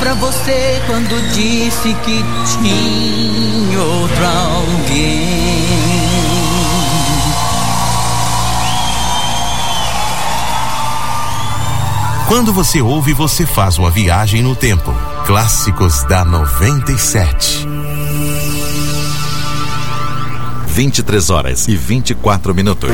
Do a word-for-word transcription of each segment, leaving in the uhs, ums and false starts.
pra você quando disse que tinha outro alguém. Quando você ouve, você faz uma viagem no tempo. Clássicos da noventa e sete. vinte e três horas e vinte e quatro minutos.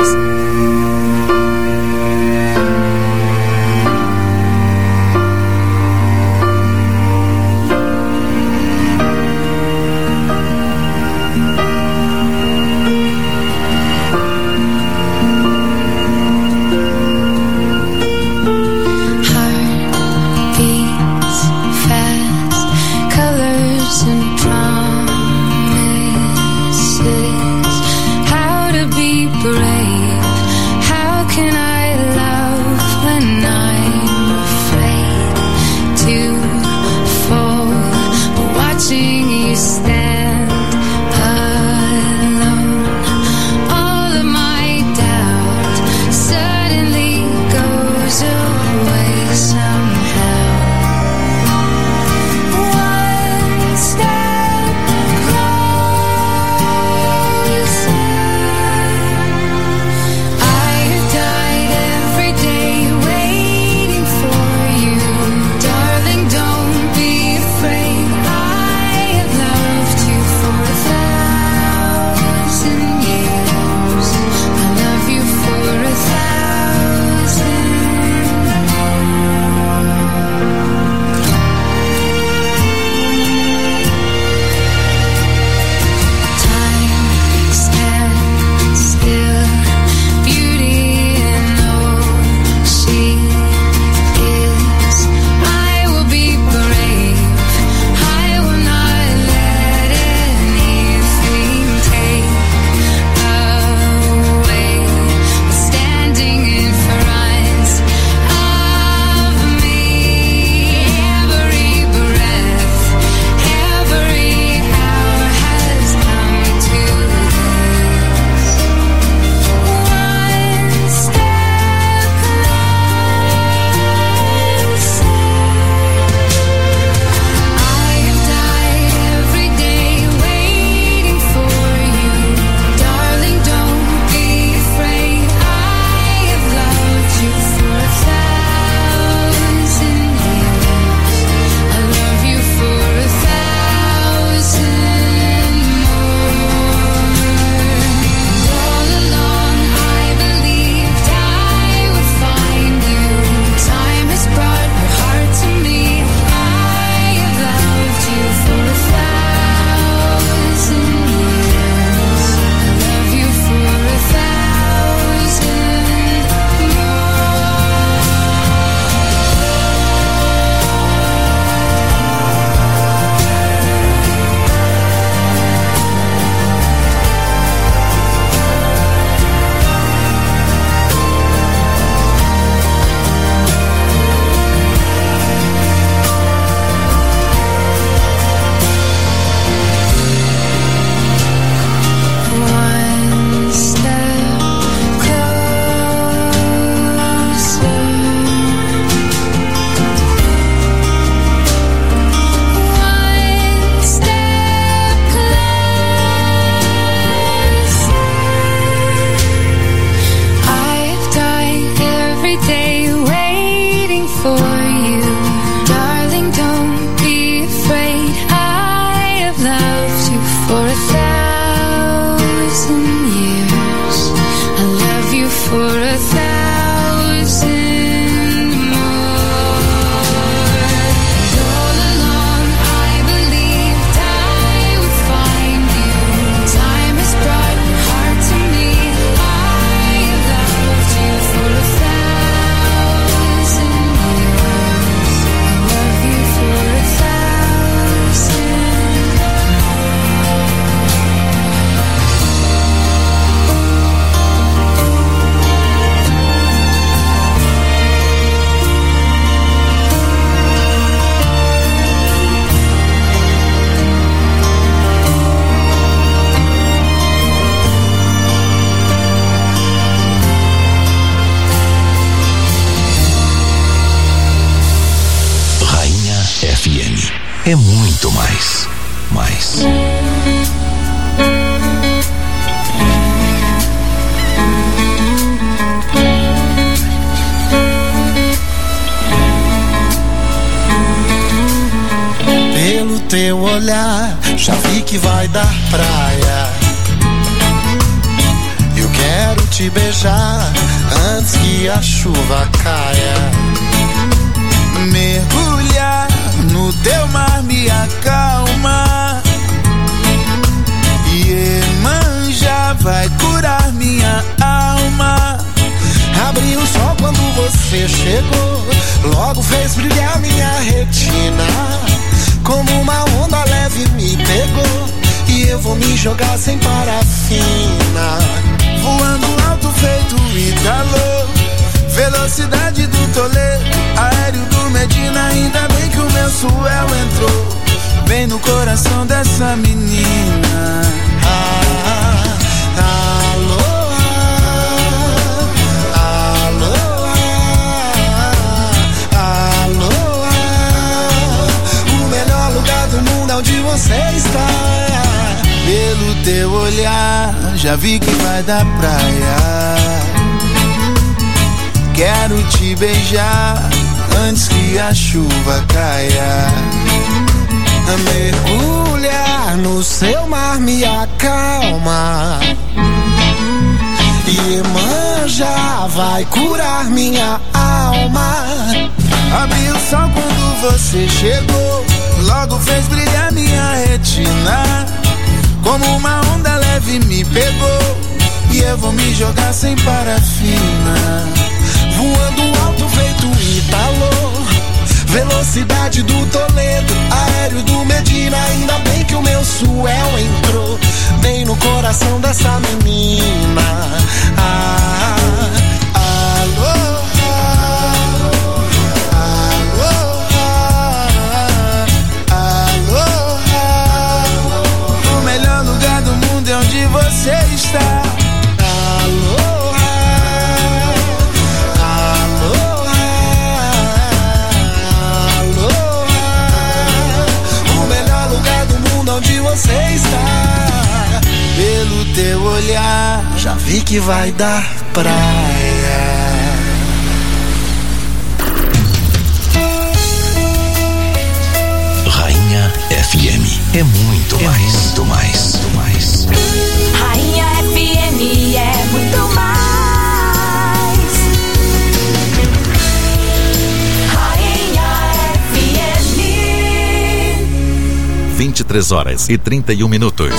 Brave mais, mais. Pelo teu olhar, já vi que vai dar praia. Eu quero te beijar antes que a chuva caia. Mergulhar no teu mar me acalma. Iemanjá vai curar minha alma. Abri o sol quando você chegou, logo fez brilhar minha retina. Como uma onda leve me pegou, e eu vou me jogar sem parafina. Voando alto feito Italô, velocidade do Toledo, aéreo do Medina. Ainda bem que o meu suel entrou bem no coração dessa menina. Ah, aloha, aloha, aloha. O melhor lugar do mundo é onde você está. Pelo teu olhar, já vi que vai dar praia. Quero te beijar antes que a chuva caia. Mergulhar no seu mar me acalma. Iemanjá vai curar minha alma. Abri o sol quando você chegou, logo fez brilhar minha retina. Como uma onda leve me pegou, e eu vou me jogar sem parafina. Voando alto feito Italô, velocidade do Toledo, aéreo do Medina. Ainda bem que o meu suel entrou bem no coração dessa menina. Ah, aloha, aloha, aloha. O melhor lugar do mundo é onde você está. Onde você está, pelo teu olhar, já vi que vai dar praia. Rainha F M é muito mais, muito mais, muito mais. Rainha F M é muito mais. vinte e três horas e trinta e um minutos.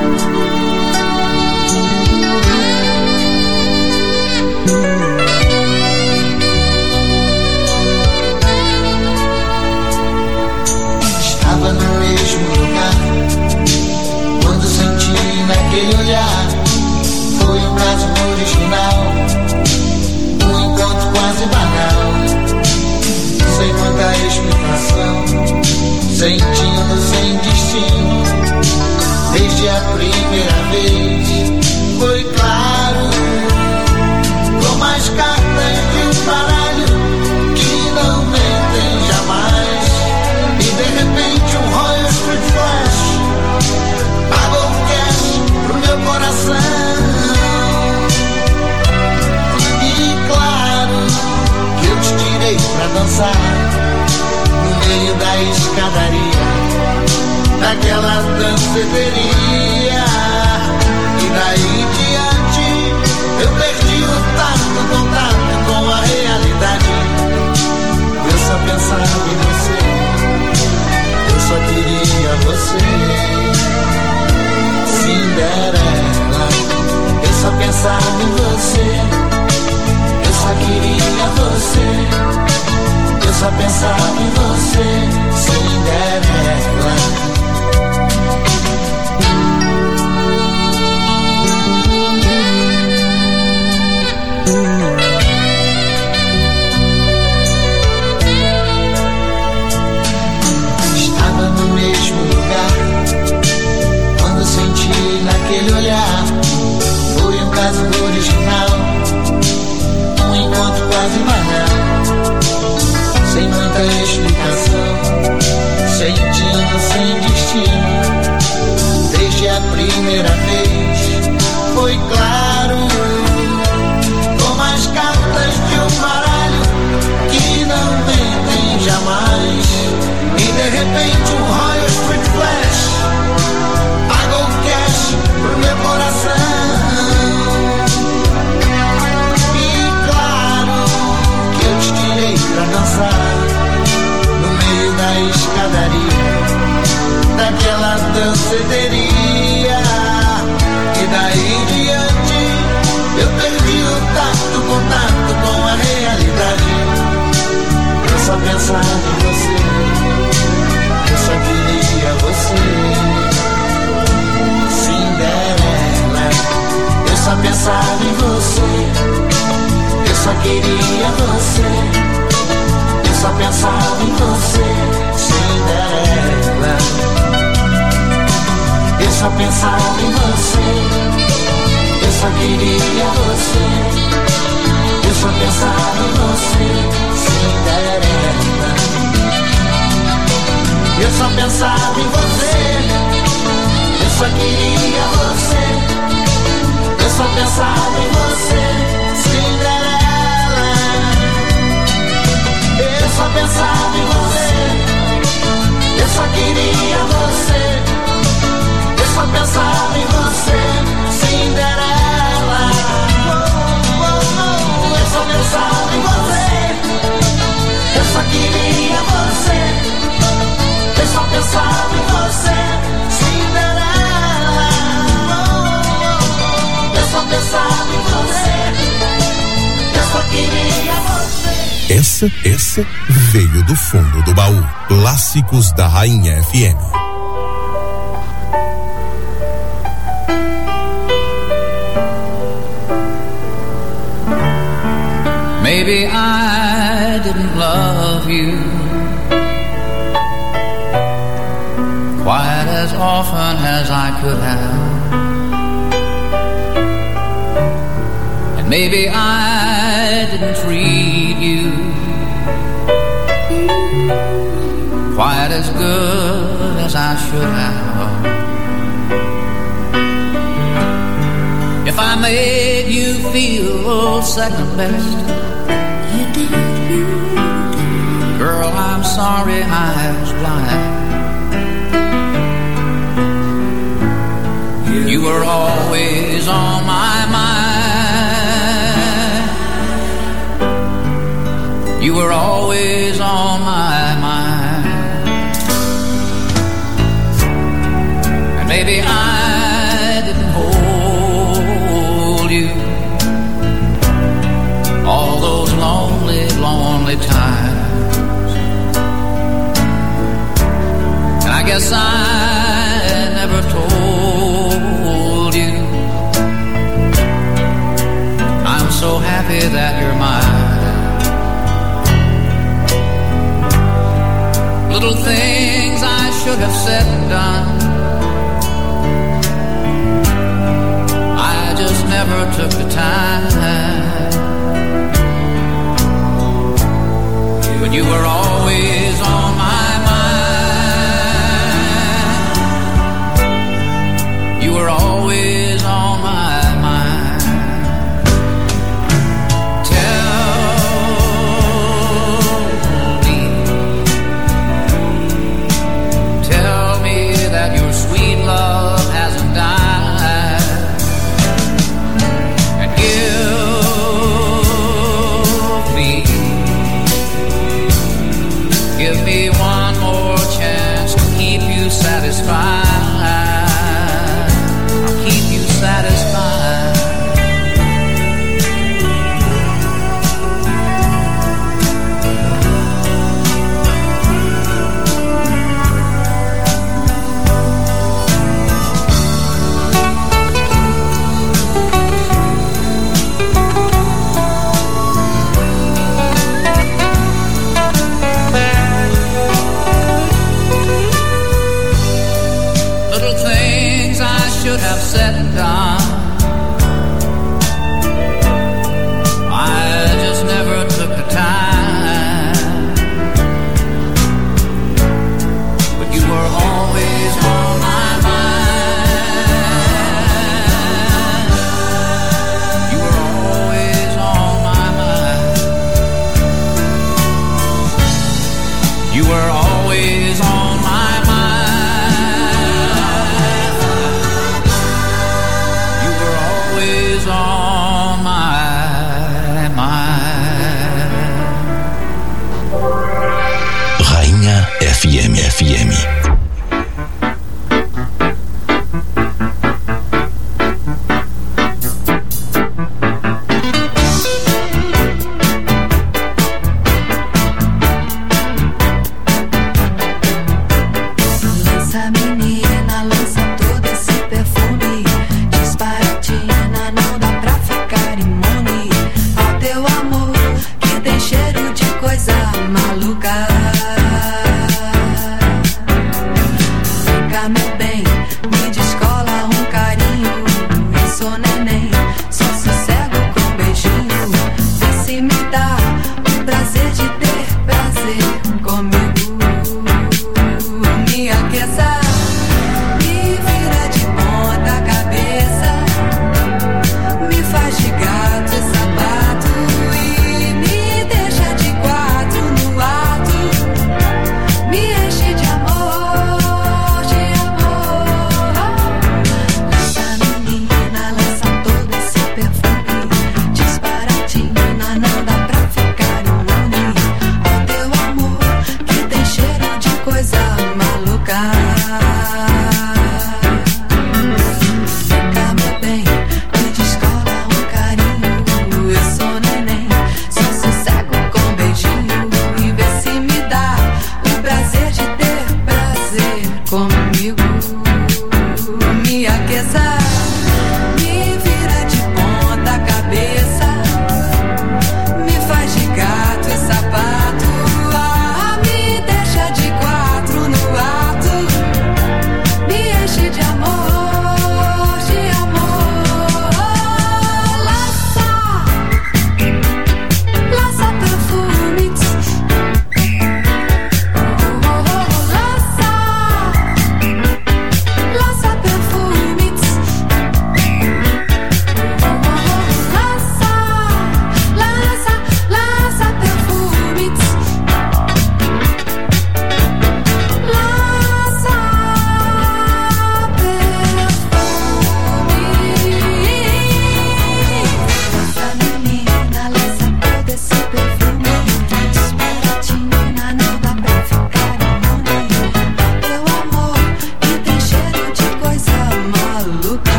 Estava no mesmo lugar quando senti naquele olhar. Foi um caso original, um encontro quase banal, sem muita explicação, sentindo sem destino. Desde a primeira vez foi claro, como as cartas de um baralho que não mentem jamais. E de repente um Royal Street Flash pagou um cash pro meu coração. E claro que eu te tirei pra dançar no meio da escadaria daquela danceteria. E daí em diante eu perdi o tato, o contato com a realidade. Eu só pensava em você, eu só queria você, Cinderela. Eu só pensava em você, eu só queria você, eu só pensava em você, Cinderela. Estava no mesmo lugar quando senti naquele olhar. Foi um caso original, um encontro quase banal, sem muita explicação, sentindo sem destino. só pensava em você, eu só queria você, eu só pensava em você, Cinderela. Eu só pensava em você, eu só queria você, eu só pensava em você, Cinderela. Eu só pensava em você, eu só queria você, eu só pensava em você, Cinderela. Oh, oh, oh. Eu só pensava em você, eu só queria você, eu só pensava em você, Cinderela. Oh, oh. Eu só pensava em você, eu só queria você. Essa, essa veio do fundo do baú. Clássicos da Rainha F M. Maybe I didn't love you quite as often as I could have, and maybe I didn't treat you quite as good as I should have. If I made you feel second best, you did, you did. Girl, I'm sorry I was blind. You, you were always on my mind. You were always on my mind. And maybe I didn't hold you all those lonely, lonely times. And I guess I never told you I'm so happy that you're mine. Little things I should have said and done, I just never took the time. But you were always on my mind. You were always on my mind. Tell me, tell me that your sweet love hasn't died, and give me Give me one more chance to keep you satisfied. I'll keep you satisfied. Should have said and done, I just never took the time. But you were always on my mind. You were always on my mind. You were always on my on my mind. Rainha F M, F M. Fica, meu bem, me descobre.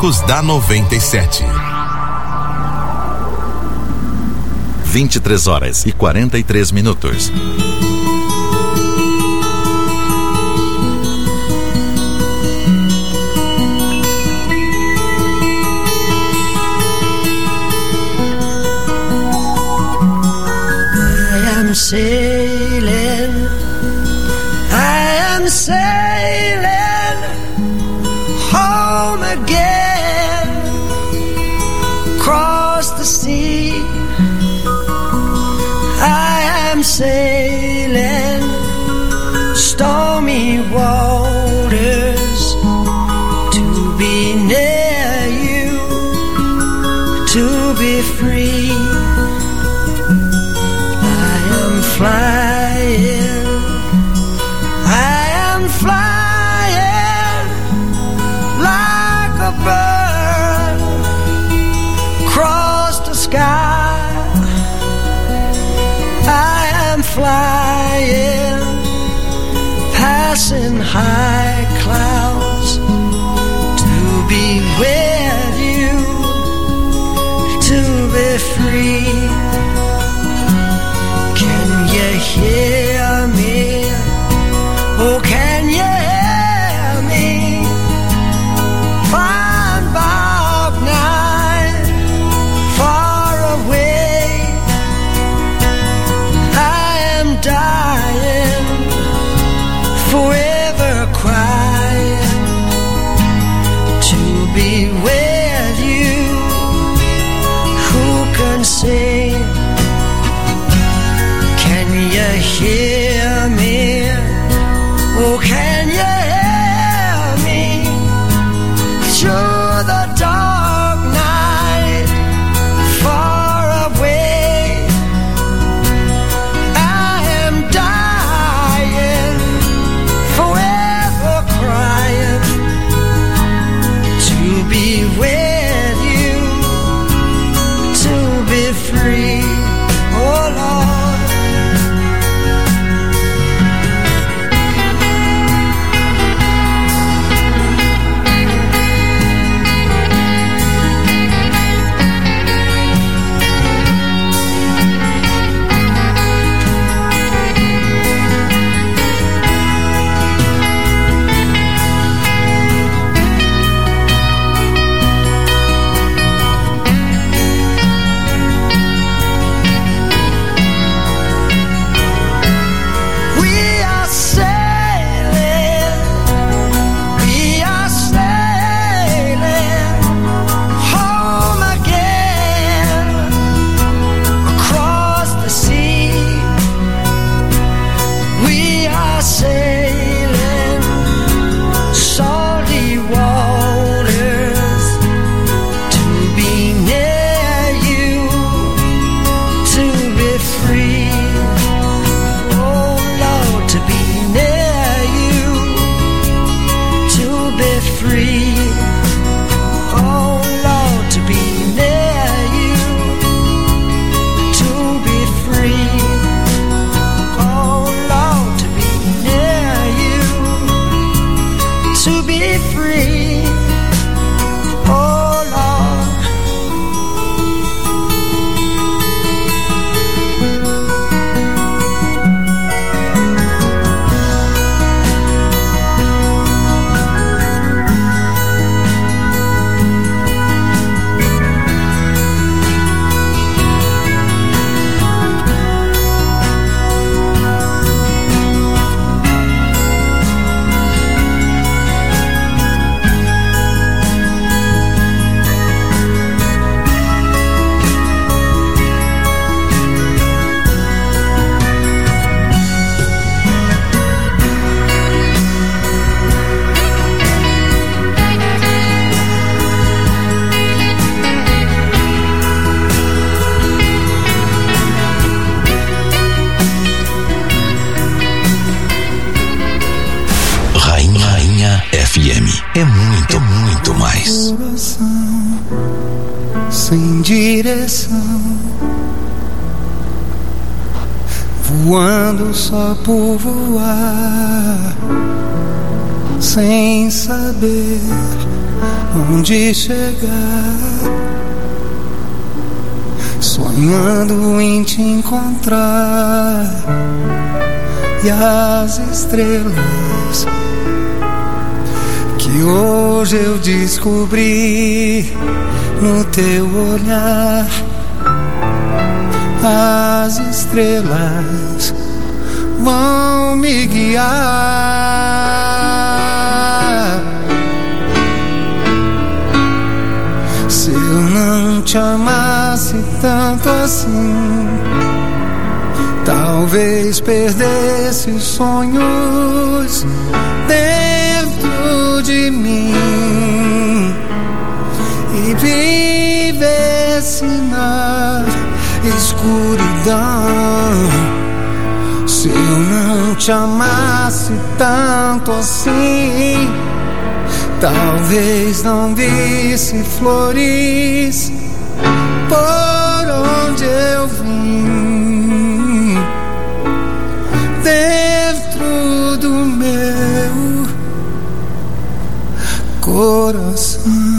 Clássicos da noventa e sete. vinte e três horas e quarenta e três minutos. I am sailing, I am sailing home again, across the sea. I am sailing stormy waters to be near you, to be free. I am flying, I am flying like a bird across the sky. I am flying, passing high clouds to be with you, to be free. Can you hear me? Oh, can you hear me? Fine Bob night, far away. I am dying, forever crying to be with you. Who can say? Can you hear me? Oh, can you hear me? Through the dark night, far away. I am dying, forever crying to be with you, to be free. Oh Lord. É muito, muito mais. Coração sem direção, voando só por voar, sem saber onde chegar, sonhando em te encontrar. E as estrelas que hoje eu descobri no teu olhar, as estrelas vão me guiar. Se eu não te amasse tanto assim, talvez perdesse os sonhos dentro de mim e vivesse na escuridão. Se eu não te amasse tanto assim, talvez não visse flores por onde eu vim, dentro do meu coração.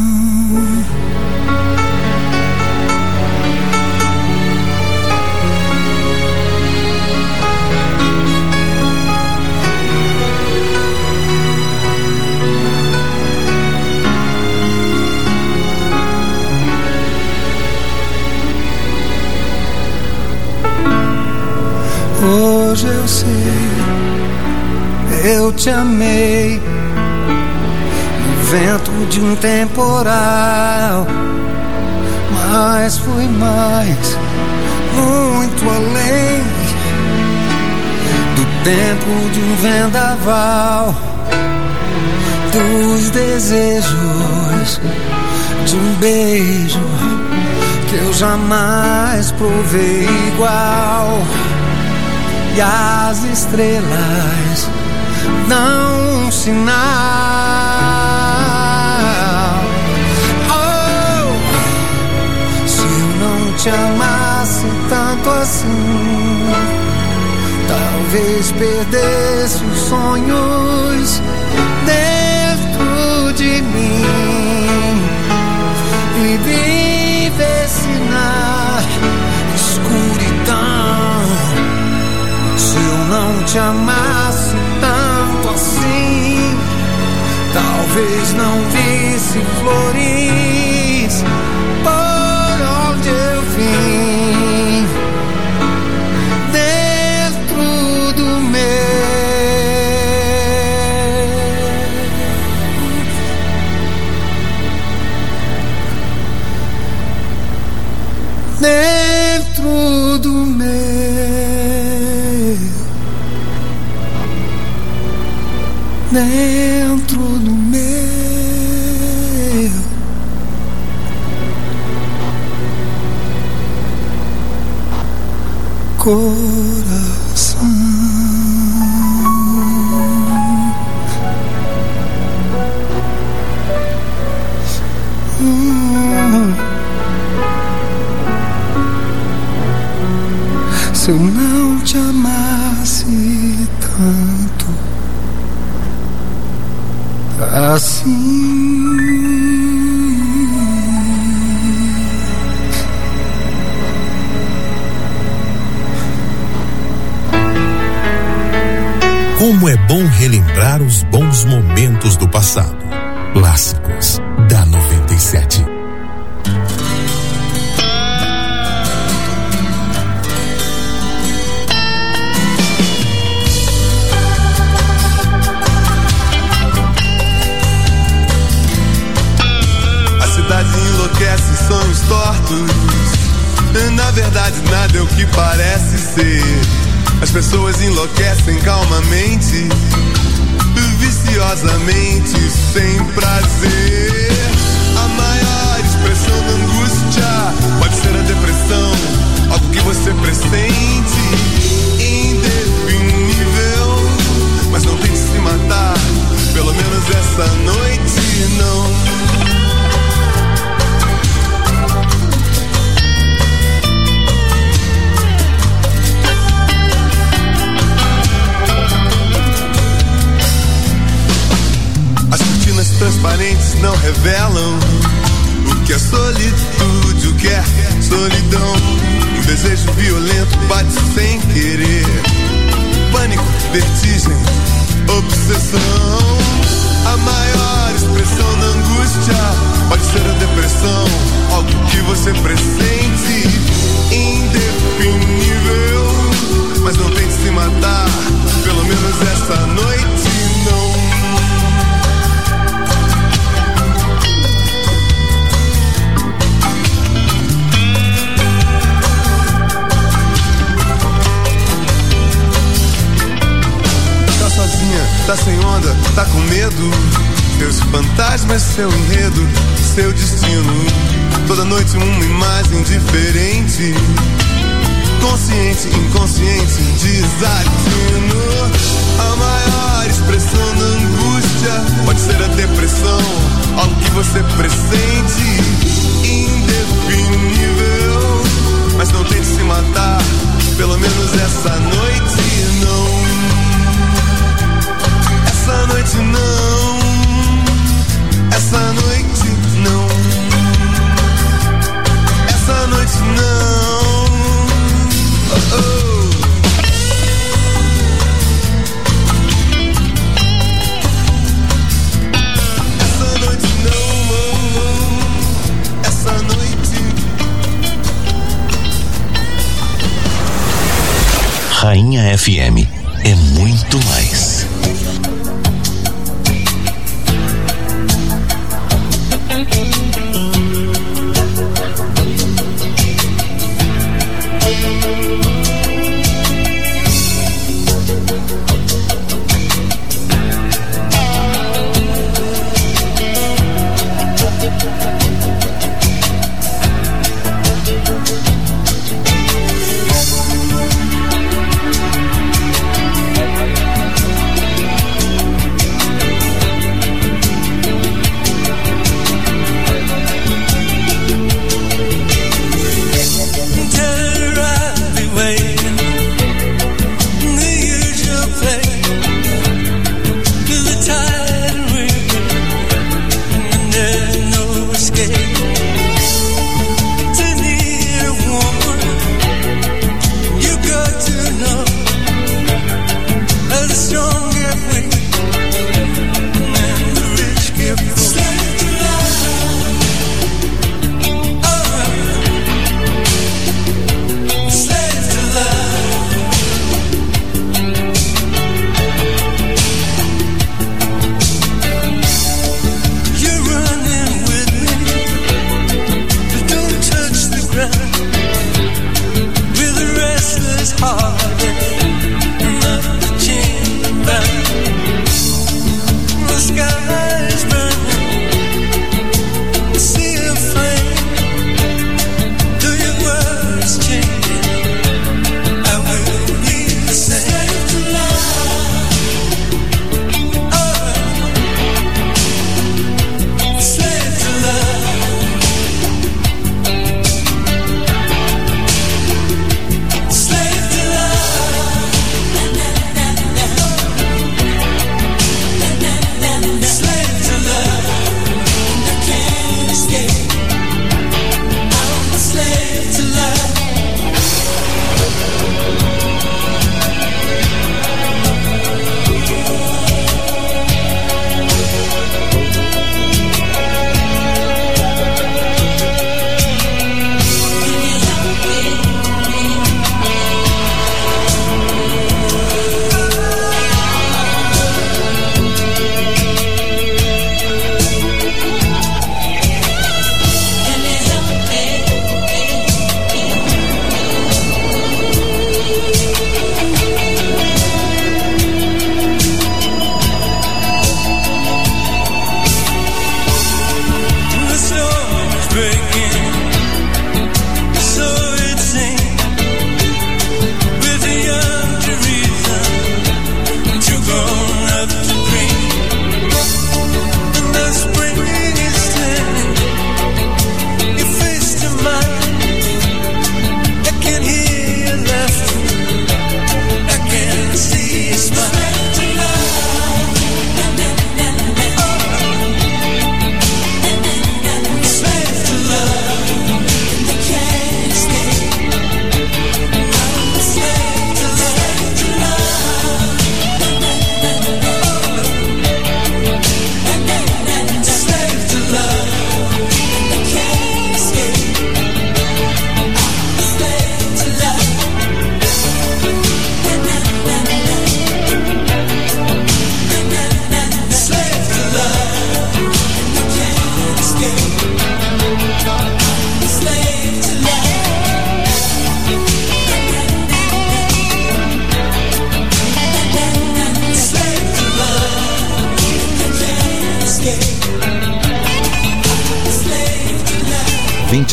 Hoje eu sei, eu te amei no vento de um temporal, mas fui mais, muito além do tempo de um vendaval, dos desejos de um beijo que eu jamais provei igual. E as estrelas dão um sinal. Oh, se eu não te amasse tanto assim, talvez perdesse os sonhos dentro de mim e vivesse na escuridão. Se eu não te amasse tanto assim, talvez não visse flores por onde eu vim, dentro do meu, dentro do meu dentro do meu coração. Hum. Se eu não te amasse tanto assim, como é bom relembrar os bons momentos do passado. Clássicos da noventa e sete. Enlouquece, sonhos tortos. Na verdade nada é o que parece ser. As pessoas enlouquecem calmamente, viciosamente, sem prazer. A maior expressão da angústia pode ser a depressão, algo que você pressente, indefinível. Mas não tente se matar, pelo menos essa noite não. Transparentes não revelam o que é solitude, o que é solidão. Um desejo violento bate sem querer. Pânico, vertigem, obsessão. A maior expressão da angústia pode ser a depressão, algo que você pressente, indefinível. Mas não tente se matar, pelo menos essa noite não. Tá sozinha, tá sem onda, tá com medo. Seus fantasmas, seu enredo, seu destino. Toda noite uma imagem diferente. Consciente, inconsciente, desatino. A maior expressão da angústia pode ser a depressão, algo que você pressente, indefinível. Mas não tente se matar, pelo menos essa noite não. Essa noite não. Essa noite não. Essa noite não. Oh, oh. Essa noite não, oh, oh. Essa noite. Rainha F M é muito mais.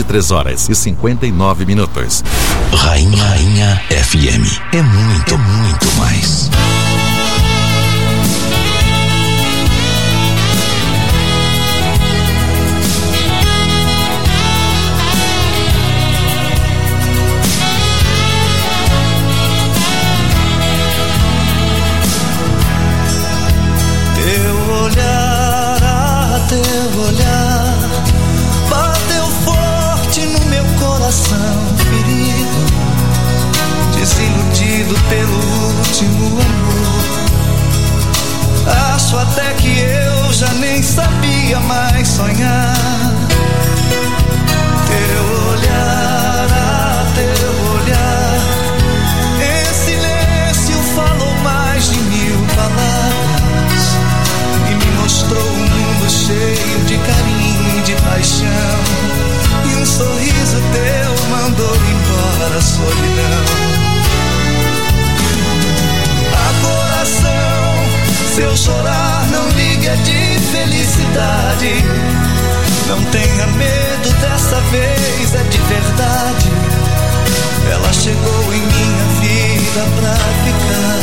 três horas e cinquenta e nove minutos. Rainha, Rainha F M. É muito, é muito mais. Desiludido pelo último amor, acho até que eu já nem sabia mais sonhar. Teu olhar, ah, teu olhar, em silêncio falou mais de mil palavras e me mostrou um mundo cheio de carinho e de paixão. E um sorriso teu mandou embora a solidão. Se eu chorar, não ligue, é de felicidade. Não tenha medo, dessa vez é de verdade. Ela chegou em minha vida pra ficar.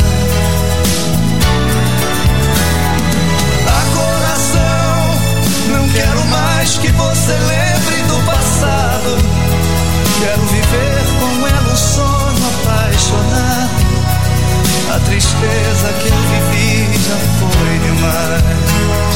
A coração, não quero mais que você lembre do passado. Quero viver com ela um sonho apaixonado. A tristeza que eu vivi já foi demais.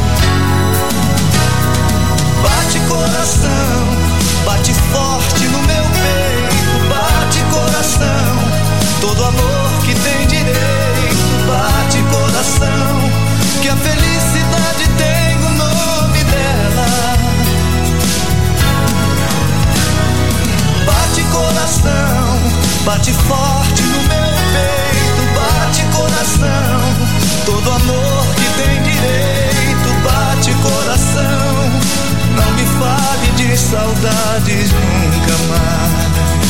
Bate coração, bate forte no meu peito. Bate coração, todo amor que tem direito. Bate coração, que a felicidade tem o nome dela. Bate coração, bate forte no meu peito. Bate coração, todo amor que tem direito. Bate coração, não me fale de saudades nunca mais.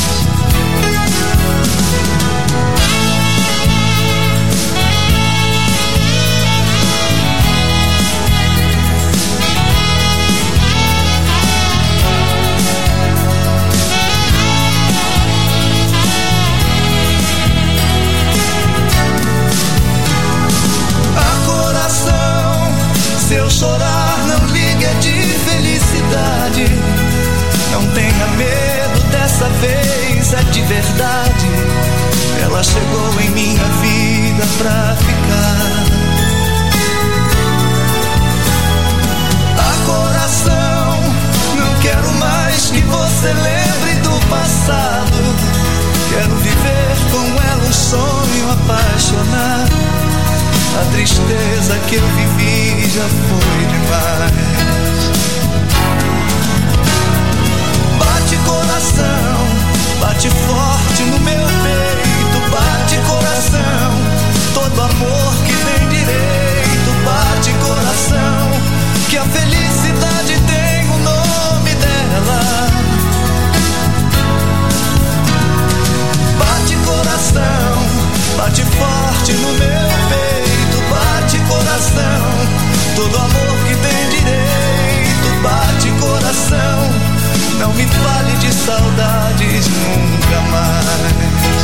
Se eu chorar, não ligue, é de felicidade. Não tenha medo, dessa vez é de verdade. Ela chegou em minha vida pra ficar. A coração, não quero mais que você lembre do passado. Quero viver com ela um sonho apaixonado. A tristeza que eu vivi já foi demais. Bate coração, bate forte no meu peito. Bate coração, todo amor que tem direito. Bate coração, que a felicidade tem o nome dela. Bate coração, bate forte no meu peito. Bate coração, todo amor que tem direito. Bate coração, não me fale de saudades nunca mais.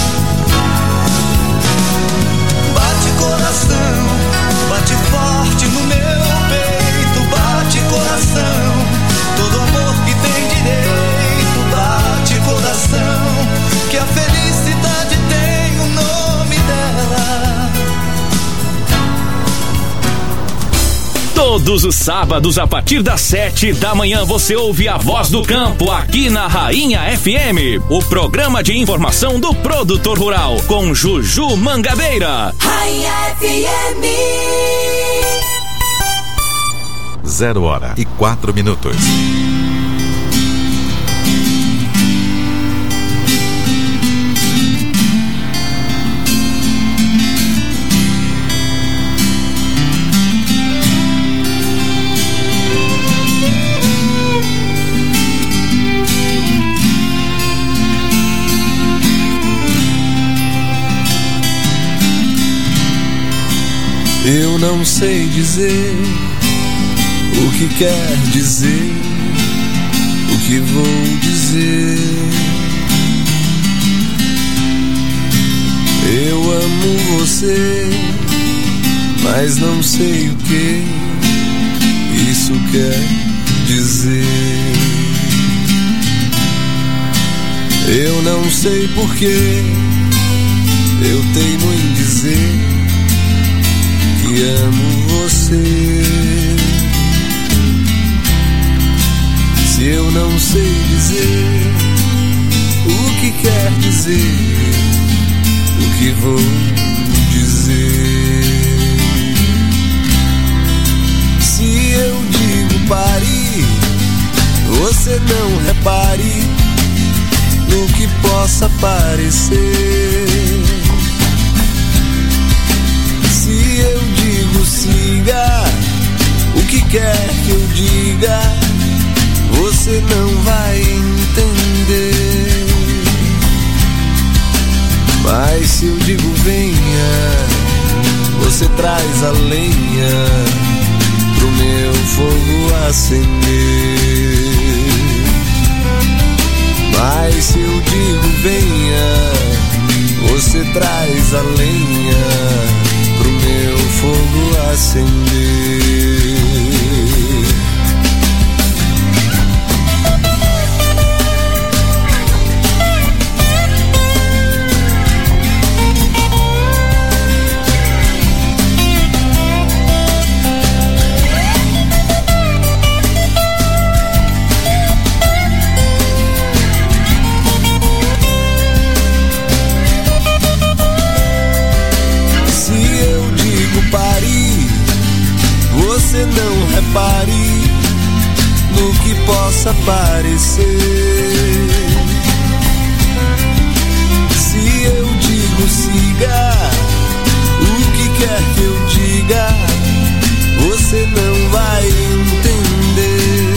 Bate coração, bate forte no meu peito. Bate coração, todo amor que tem direito. Bate coração, que a felicidade tem o nome dela. Todos os sábados, a partir das sete da manhã, você ouve a Voz do Campo aqui na Rainha F M. O programa de informação do produtor rural, com Juju Mangabeira. Rainha F M. Zero hora e quatro minutos. Eu não sei dizer o que quer dizer, o que vou dizer. Eu amo você, mas não sei o que isso quer dizer. Eu não sei porquê eu teimo em dizer que amo você. Se eu não sei dizer o que quer dizer, o que vou dizer? Se eu digo pare, você não repare no que possa parecer. Se eu digo siga, o que quer que eu diga, você não vai entender. Mas se eu digo venha, você traz a lenha pro meu fogo acender. Mas se eu digo venha, você traz a lenha pro meu fogo acender. Você não repare no que possa parecer. Se eu digo siga, o que quer que eu diga, você não vai entender.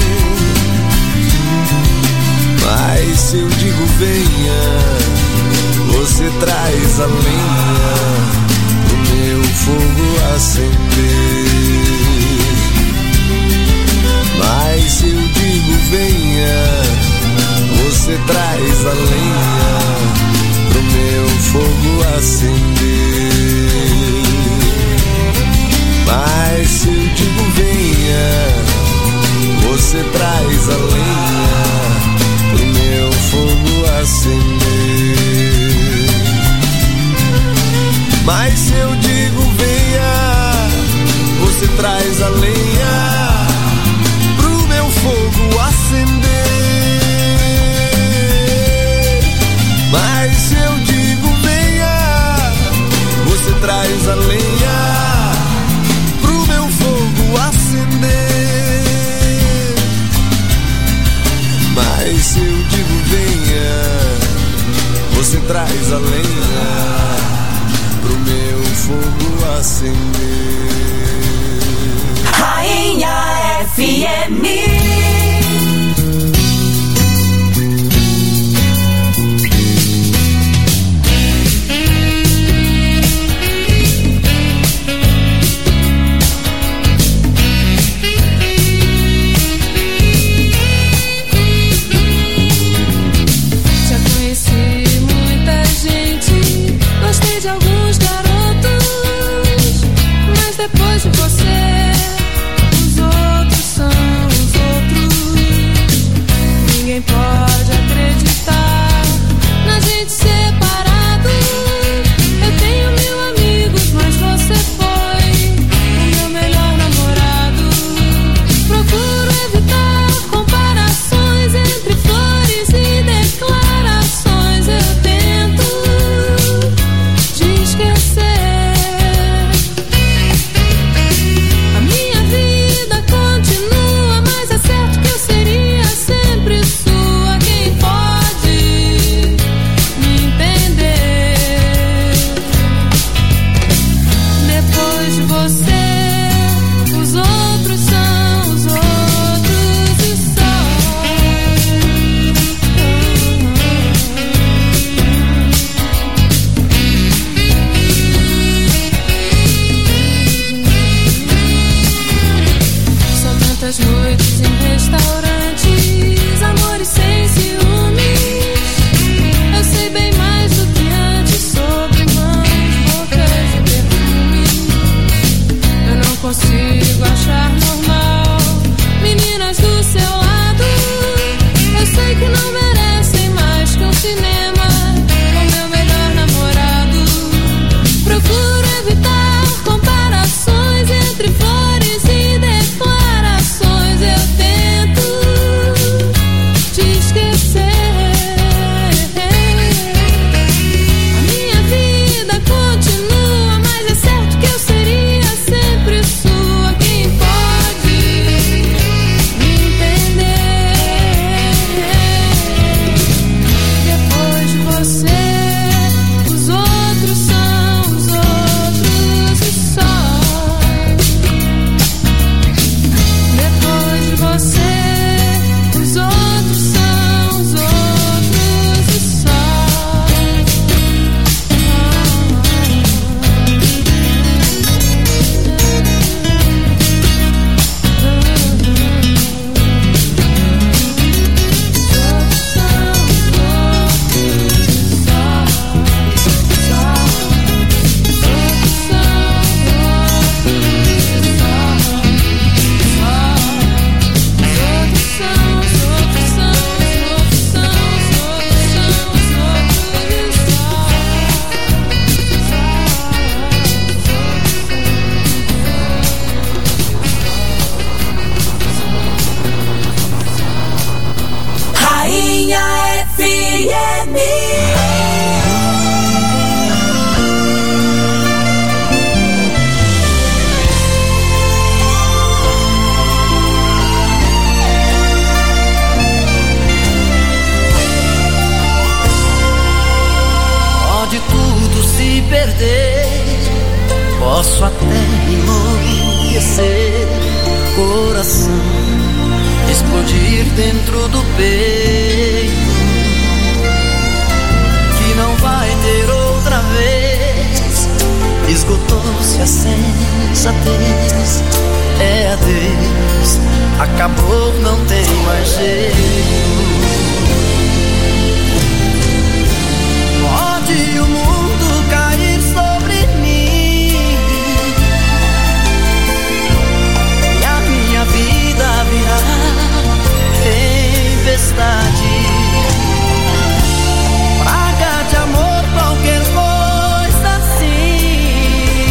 Mas se eu digo venha, você traz a lenha pro meu fogo acender. Mas se eu digo venha, você traz a lenha pro meu fogo acender. Mas se eu digo venha, você traz a lenha pro meu fogo acender. Mas se eu digo venha, você traz a lenha fogo acender. Mas se eu digo venha, você traz a lenha pro meu fogo acender. Mas se eu digo venha, você traz a lenha pro meu fogo acender. Rainha F M. Depois de você, os outros são os outros. M. Pode tudo se perder, posso até enlouquecer, coração explodir dentro do peito, que não vai ter outra vez. Esgotou-se a sensatez, é adeus, acabou, não tem mais jeito. Pode o mundo cair sobre mim e a minha vida virar tempestade, praga de amor, qualquer coisa assim.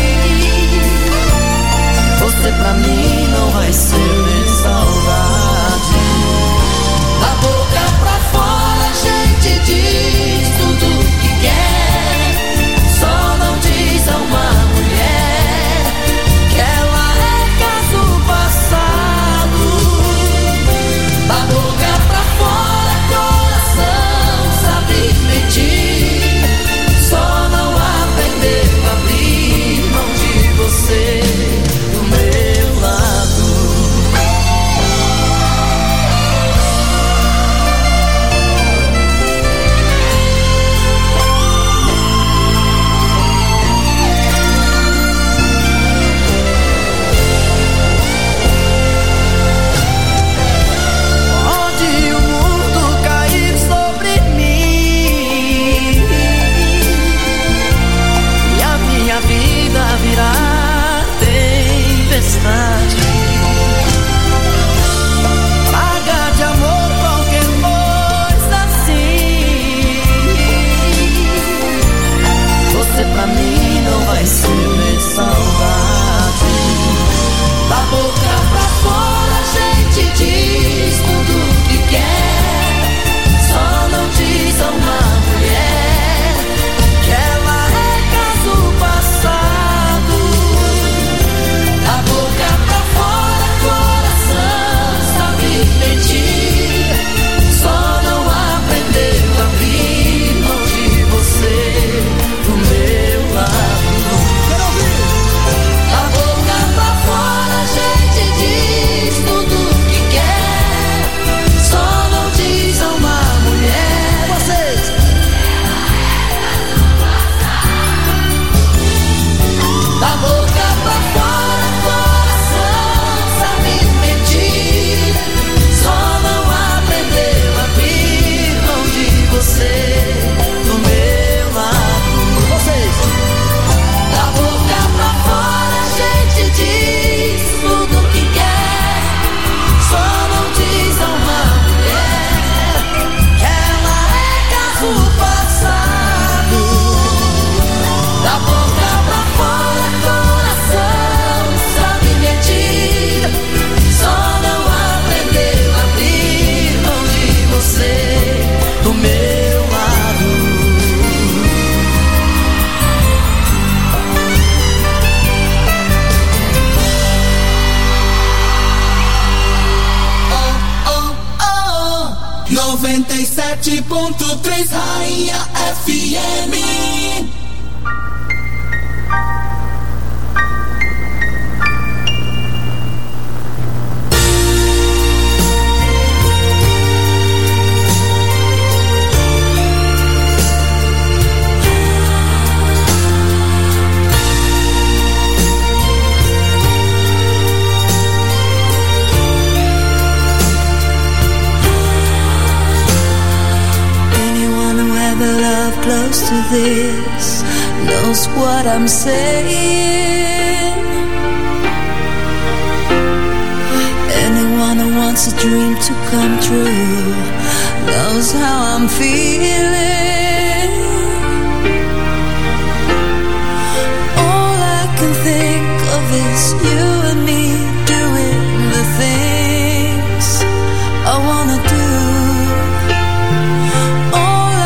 Você pra mim não vai ser nem saudade. Da boca pra fora a gente diz tudo que quer, só não diz a uma mulher que ela é caso passado. Da boca pra fora coração sabe mentir, só não aprendeu a abrir mão de você do meu lado. Virar tempestade, praga de amor, qualquer coisa assim. Você pra mim não vai ser nem saudade. Da boca pra fora a gente diz tudo que quer, só não diz a uma mulher que ela é caso passado. Da boca pra fora coração sabe mentir, só não aprendeu a abrir mão de você do meu lado. Quero ouvir. Da boca pra fora a gente diz tudo que quer, só não diz a uma mulher. Vocês. Da boca pra fora coração sabe mentir, só não aprendeu a abrir mão de você do meu lado. Vocês. Da boca pra fora a gente diz tudo que quer, só não diz a uma mulher que ela é caso passado. Da boca pra fora coração sabe mentir, só não aprendeu a abrir mão de você do meu lado. Oh, oh, oh, noventa e sete ponto três Rainha F M. Anyone who ever loved close to this knows what I'm saying. Anyone who wants a dream to come true knows how I'm feeling. All I can think of is you and me doing the things I wanna do. All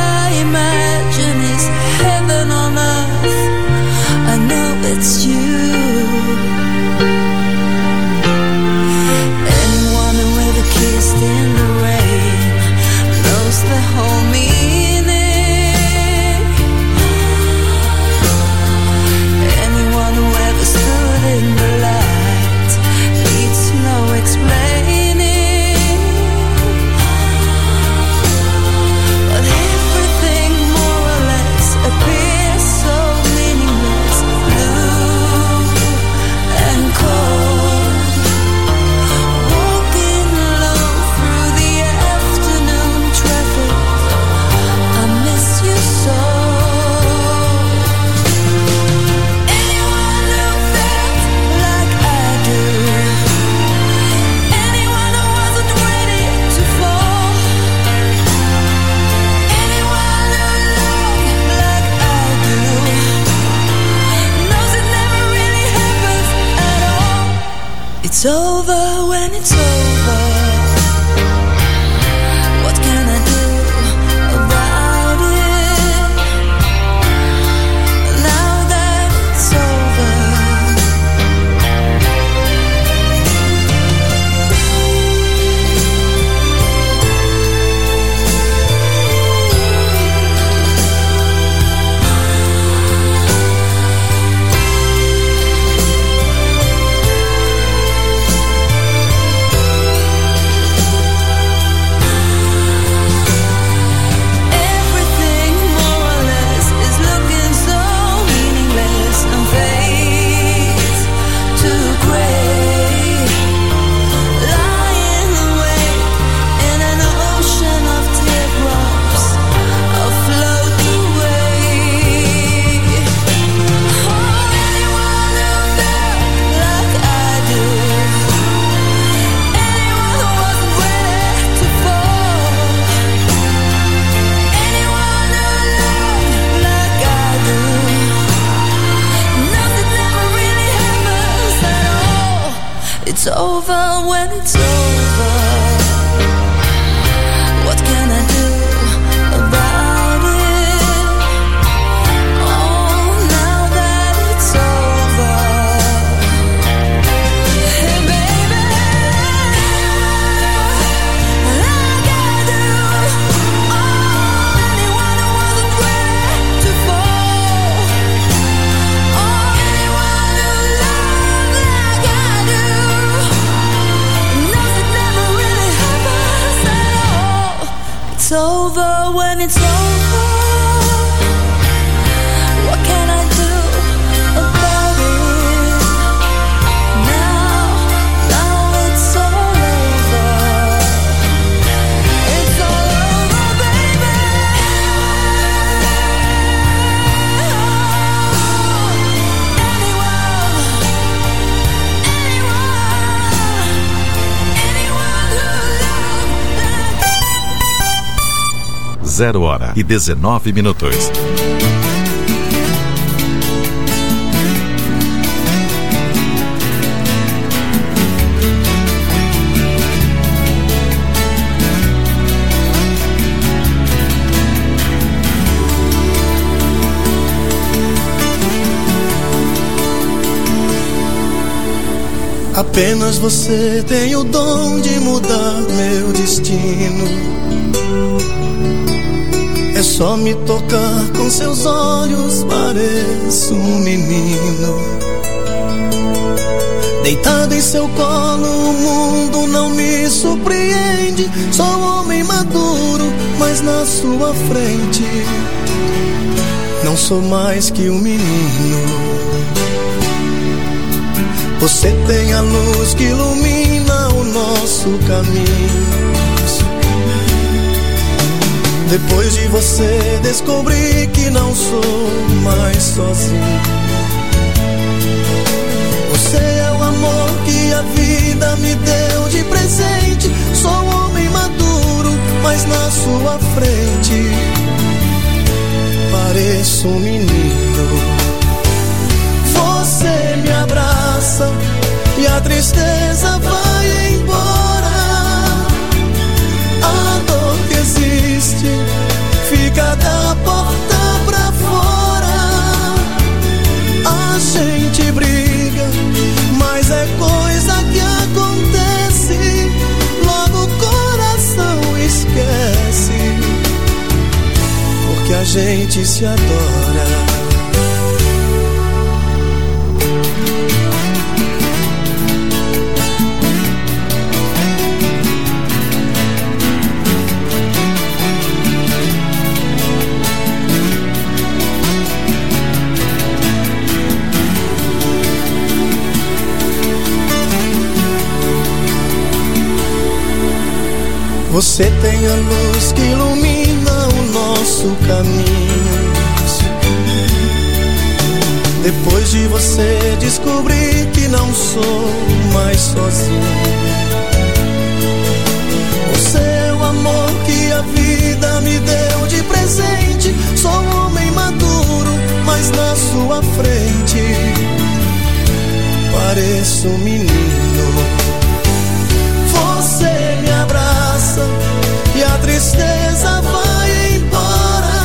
It's over when it's over. What can I do about it? Oh, now that it's over. Hey baby, like I do. Oh, anyone who wasn't ready to fall. Oh, anyone who loved like I do knows it never really happens at all. It's over when it's over. What can I do about it? Now, now it's all over. It's all over, baby. Zero hora e dezenove minutos. Apenas você tem o dom de mudar meu destino. É só me tocar com seus olhos, pareço um menino. Deitado em seu colo, o mundo não me surpreende. Sou um homem maduro, mas na sua frente não sou mais que um menino. Você tem a luz que ilumina o nosso caminho. Depois de você descobri que não sou mais sozinho. Você é o amor que a vida me deu de presente. Sou um homem maduro, mas na sua frente pareço um menino. Você me abraça e a tristeza vai embora. A dor que existe fica da porta pra fora. A gente briga, mas é coisa que acontece. Logo o coração esquece, porque a gente se adora. Você tem a luz que ilumina o nosso caminho. Depois de você descobri que não sou mais sozinho. Você é o amor que a vida me deu de presente. Sou um homem maduro, mas na sua frente pareço um menino. Você me abraça e a tristeza vai embora.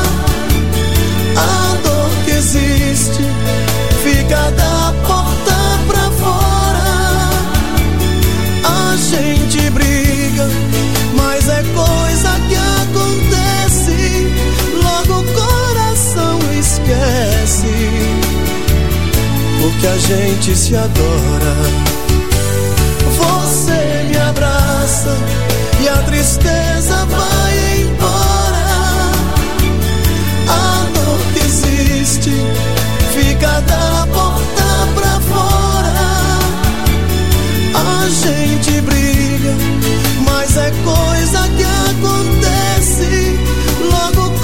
A dor que existe fica da porta pra fora. A gente briga, mas é coisa que acontece. Logo o coração esquece, porque a gente se adora. Você me abraça e a tristeza vai